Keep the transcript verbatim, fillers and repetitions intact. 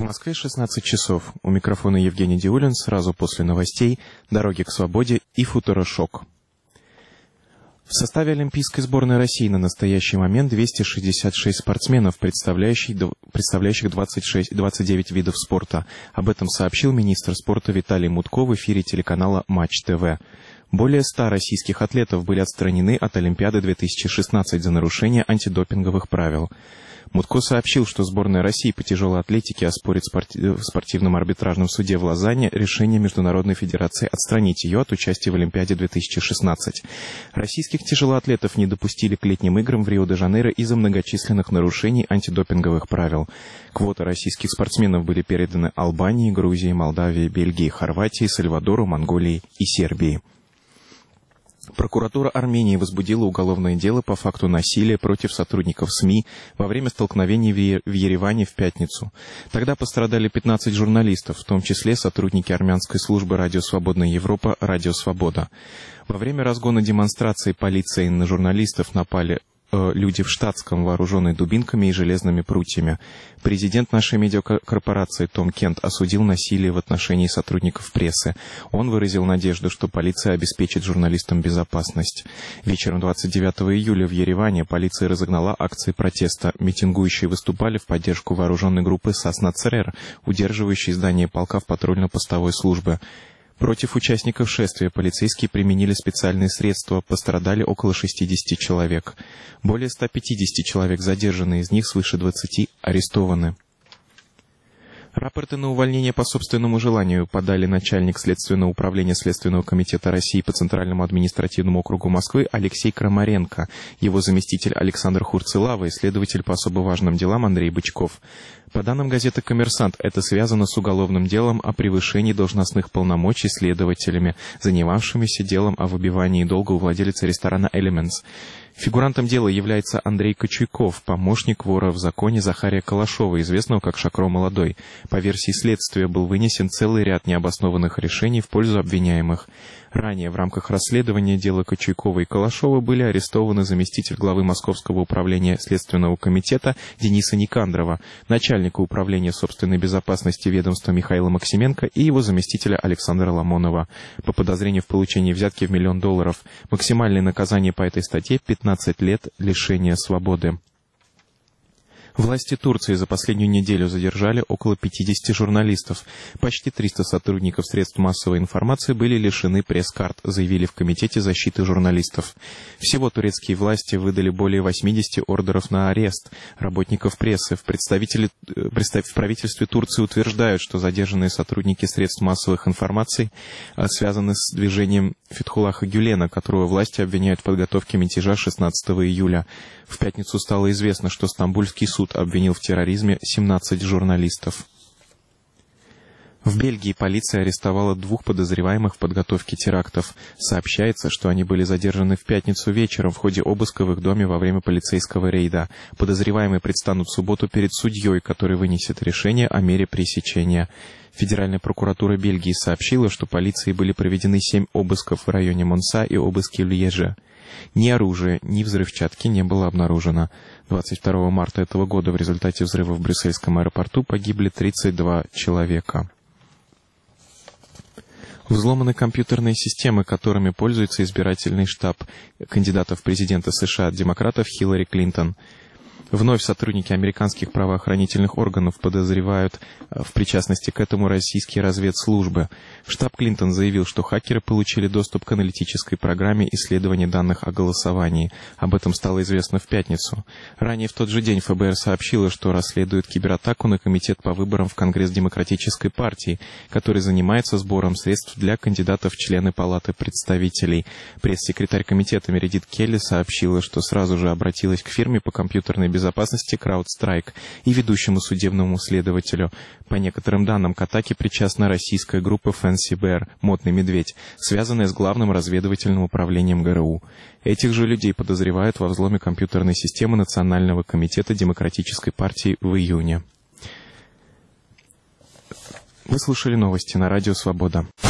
Москве шестнадцать часов. У микрофона Евгений Диулин. Сразу после новостей «Дороги к свободе» и «Футурошок». В составе Олимпийской сборной России на настоящий момент двести шестьдесят шесть спортсменов, представляющих, представляющих двадцать шесть, двадцать девять видов спорта. Об этом сообщил министр спорта Виталий Мутко в эфире телеканала Матч ТВ. Более ста российских атлетов были отстранены от Олимпиады две тысячи шестнадцать за нарушение антидопинговых правил. Мутко сообщил, что сборная России по тяжелой атлетике оспорит в спортивном арбитражном суде в Лозанне решение Международной федерации отстранить ее от участия в Олимпиаде две тысячи шестнадцать. Российских тяжелоатлетов не допустили к летним играм в Рио-де-Жанейро из-за многочисленных нарушений антидопинговых правил. Квоты российских спортсменов были переданы Албании, Грузии, Молдавии, Бельгии, Хорватии, Сальвадору, Монголии и Сербии. Прокуратура Армении возбудила уголовное дело по факту насилия против сотрудников СМИ во время столкновений в Ереване в пятницу. Тогда пострадали пятнадцать журналистов, в том числе сотрудники армянской службы «Радио Свободная Европа» «Радио Свобода». Во время разгона демонстрации полиции на журналистов напали люди в штатском, вооруженные дубинками и железными прутьями. Президент нашей медиакорпорации Том Кент осудил насилие в отношении сотрудников прессы. Он выразил надежду, что полиция обеспечит журналистам безопасность. Вечером двадцать девятого июля в Ереване полиция разогнала акции протеста. Митингующие выступали в поддержку вооруженной группы САС-НАЦРР, удерживающей здание полка в патрульно-постовой службе. Против участников шествия полицейские применили специальные средства, пострадали около шестидесяти человек. Более ста пятидесяти человек задержаны, из них свыше двадцати арестованы. Рапорты на увольнение по собственному желанию подали начальник Следственного управления Следственного комитета России по Центральному административному округу Москвы Алексей Крамаренко, его заместитель Александр Хурцелава и следователь по особо важным делам Андрей Бычков. По данным газеты «Коммерсант», это связано с уголовным делом о превышении должностных полномочий следователями, занимавшимися делом о выбивании долга у владельца ресторана «Элементс». Фигурантом дела является Андрей Кочуйков, помощник вора в законе Захария Калашова, известного как Шакро Молодой. По версии следствия был вынесен целый ряд необоснованных решений в пользу обвиняемых. Ранее в рамках расследования дела Кочуйкова и Калашова были арестованы заместитель главы Московского управления Следственного комитета Дениса Никандрова, начальника управления собственной безопасности ведомства Михаила Максименко и его заместителя Александра Ламонова. По подозрению в получении взятки в миллион долларов. Максимальное наказание по этой статье – пятнадцать лет лишения свободы. Власти Турции за последнюю неделю задержали около пятидесяти журналистов. Почти триста сотрудников средств массовой информации были лишены пресс-карт, заявили в Комитете защиты журналистов. Всего турецкие власти выдали более восьмидесяти ордеров на арест работников прессы. В, представители, в правительстве Турции утверждают, что задержанные сотрудники средств массовой информации связаны с движением Фетхуллаха Гюлена, которого власти обвиняют в подготовке мятежа шестнадцатого июля. В пятницу стало известно, что Стамбульский суд обвинил в терроризме семнадцати журналистов. В Бельгии полиция арестовала двух подозреваемых в подготовке терактов. Сообщается, что они были задержаны в пятницу вечером в ходе обыска в их доме во время полицейского рейда. Подозреваемые предстанут в субботу перед судьей, который вынесет решение о мере пресечения. Федеральная прокуратура Бельгии сообщила, что полицией были проведены семь обысков в районе Монса и обыски в Льеже. Ни оружия, ни взрывчатки не было обнаружено. двадцать второго марта этого года в результате взрыва в брюссельском аэропорту погибли тридцать два человека. Взломаны компьютерные системы, которыми пользуется избирательный штаб кандидатов в президенты США от демократов Хиллари Клинтон. Вновь сотрудники американских правоохранительных органов подозревают в причастности к этому российские разведслужбы. Штаб Клинтон заявил, что хакеры получили доступ к аналитической программе исследования данных о голосовании. Об этом стало известно в пятницу. Ранее в тот же день ФБР сообщило, что расследует кибератаку на комитет по выборам в Конгресс Демократической партии, который занимается сбором средств для кандидатов в члены Палаты представителей. Пресс-секретарь комитета Мередит Келли сообщила, что сразу же обратилась к фирме по компьютерной безопасности безопасности CrowdStrike и ведущему судебному следователю. По некоторым данным, к атаке причастна российская группа Fancy Bear, Модный медведь, связанная с главным разведывательным управлением ГРУ. Этих же людей подозревают во взломе компьютерной системы Национального комитета Демократической партии в июне. Вы слушали новости на Радио Свобода.